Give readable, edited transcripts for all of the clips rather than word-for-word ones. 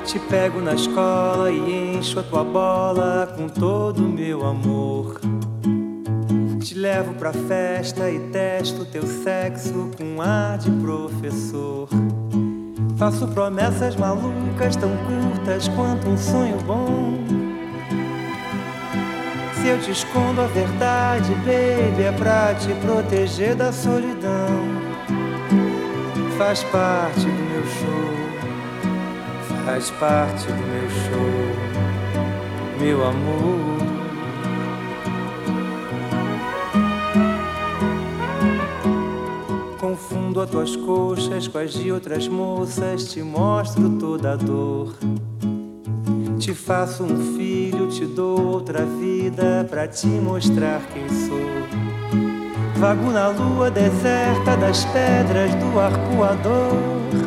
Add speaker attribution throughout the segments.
Speaker 1: Te pego na escola e encho a tua bola com todo o meu amor. Te levo pra festa e testo teu sexo com ar de professor. Faço promessas malucas tão curtas quanto um sonho bom. Se eu te escondo a verdade, baby, é pra te proteger da solidão. Faz parte do meu show, faz parte do meu show, meu amor. Confundo as tuas coxas com as de outras moças, te mostro toda a dor. Te faço um filho, te dou outra vida pra te mostrar quem sou. Vago na lua deserta das pedras do arpoador.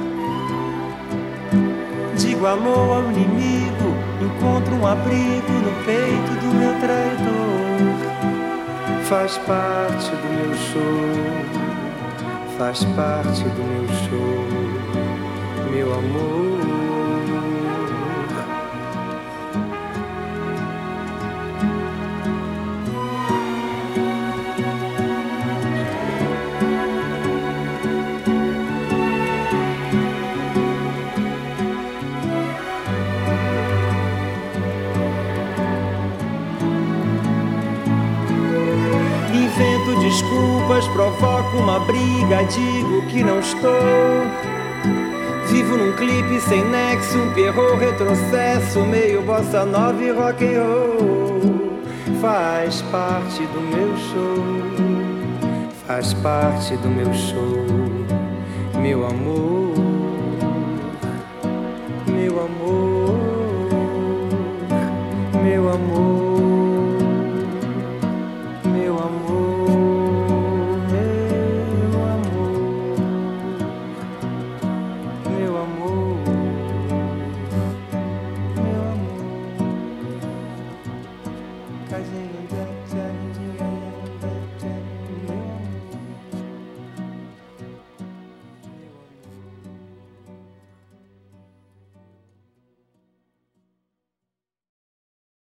Speaker 1: Digo alô ao inimigo, encontro um abrigo no peito do meu traidor. Faz parte do meu show, faz parte do meu show, meu amor. Invento desculpas, provoco uma briga, digo que não estou. Vivo num clipe sem nexo, um pierrot retrocesso, meio bossa nova e rock and roll. Faz parte do meu show, faz parte do meu show, meu amor, meu amor, meu amor. Casinha